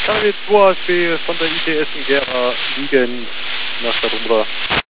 KW 2 ASB von der ITS in Gera liegen nach Darumra.